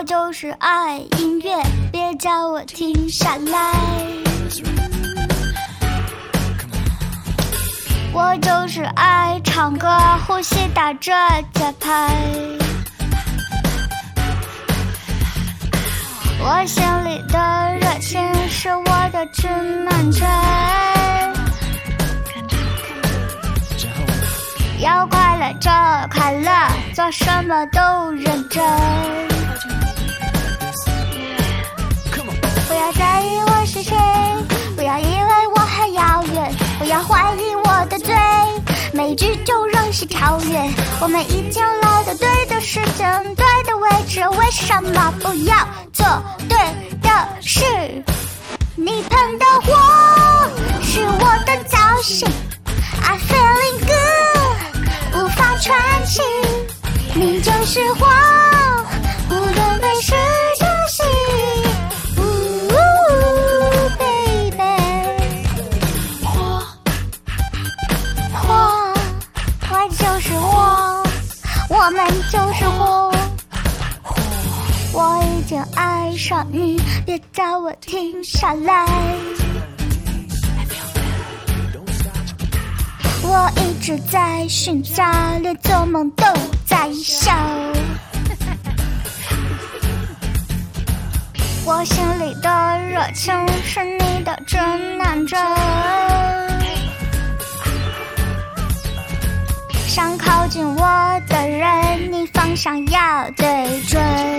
就是爱音乐，别叫我停下来。我就是爱唱歌，呼吸打着节拍。我心里的热情是我的指南针，要快乐就快乐，做什么都认真。不要在意我是谁，不要以为我很遥远，不要怀疑我的罪，每一句就让心超越。我们已经来到对的时间，对的位置，为什么不要做对的事？你喷的火是我的造型， I'm feeling good， 无法喘气。你就是火，无论被谁相信。我们就是火，我已经爱上你，别叫我停下来。我一直在寻找，连做梦都在笑。我心里的热情是你的指南针，想靠近我的人，你方向要对准。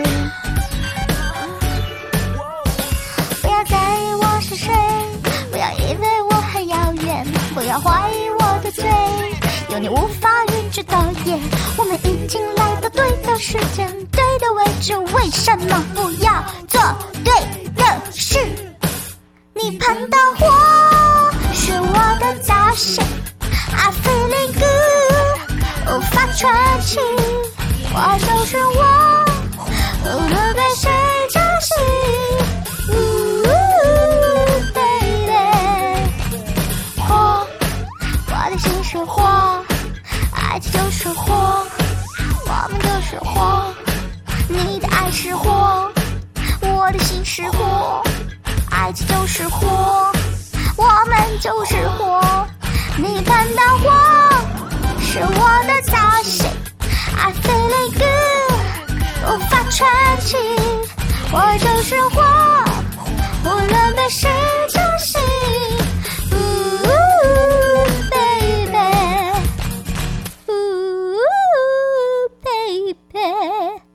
不要在意我是谁，不要以为我很遥远，不要怀疑我的罪，有你无法预知的夜。我们已经来到对的时间，对的位置，为什么不要做对的事？你喷的火是我的造型， I'm feeling good，无法喘气。我就是我，无论被谁相信。baby， 火，我的心是火，爱情就是火，我们就是火。你的爱是火，我的心是火，爱情就是火，我们就是火。你喷的火是我的造型， I'm feeling good， 无法喘气。我就是火，无论被谁